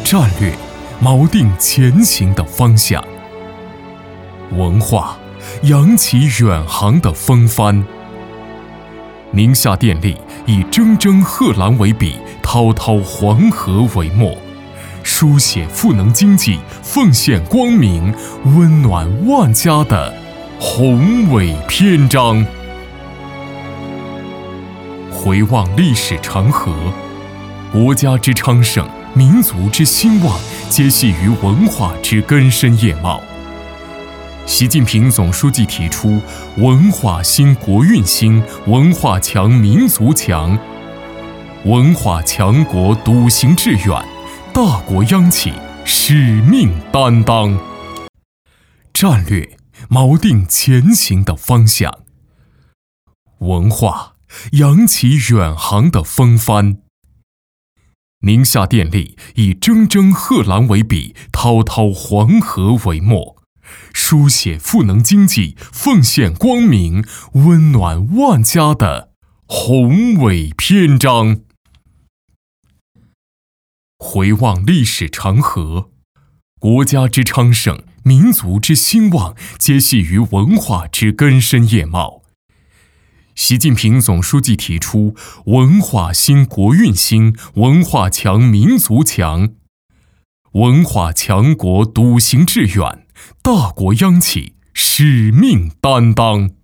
战略锚定前行的方向，文化扬起远航的风帆。宁夏电力以铮铮贺蓝为笔，滔滔黄河为墨，书写赋能经济、奉献光明、温暖万家的宏伟篇章。回望历史长河，国家之昌盛，民族之兴旺，皆系于文化之根深叶茂。习近平总书记提出“文化兴国运兴，文化强民族强”，文化强国笃行致远，大国央企使命担当。战略锚定前行的方向，文化扬起远航的风帆。宁夏电力以铮铮贺蓝为笔，滔滔黄河为墨，书写赋能经济、奉献光明、温暖万家的宏伟篇章。回望历史长河，国家之昌盛，民族之兴旺，皆系于文化之根深叶茂。习近平总书记提出“文化兴国运兴，文化强民族强”，文化强国笃行致远，大国央企使命担当。